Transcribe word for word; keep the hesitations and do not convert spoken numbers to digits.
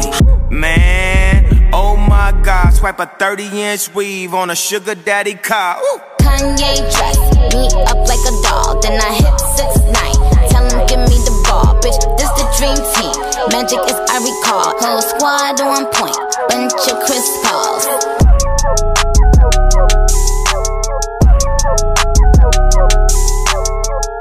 Man, oh my God, swipe a thirty inch weave on a sugar daddy car. Ooh. Kanye dress me up like a doll, then I hit